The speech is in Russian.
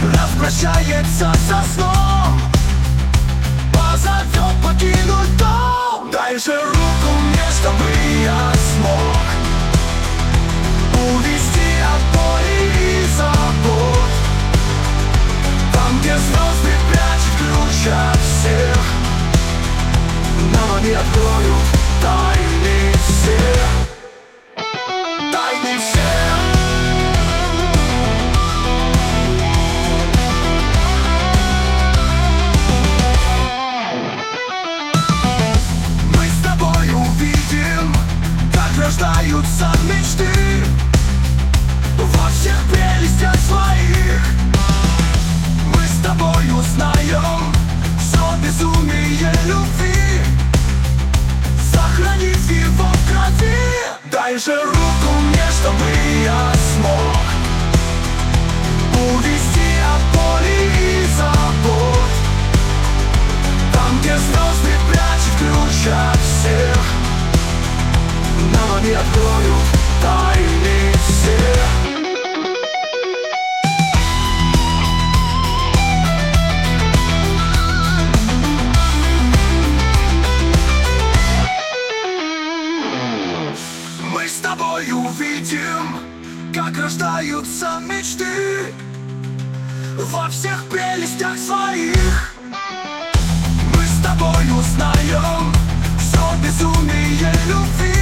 распрощается со сном, позовет покинуть дом. Дай же руку мне, чтобы я смог увести от боли и забот. Там, где звезды прячут ключ от всех, но не открою тайны всех. Тайны всех. Мы с тобой увидим, как рождаются мечты во всех прелестях своих. Мы с тобой узнаем все безумие любви, сохранив его в крови. Дай же руку мне, чтобы я смог увести от боли и забот. Там, где звезды прячут ключ от всех, но не открою тайны всех. Мы с тобой увидим, как рождаются мечты во всех прелестях своих. Мы с тобой узнаем все безумие любви,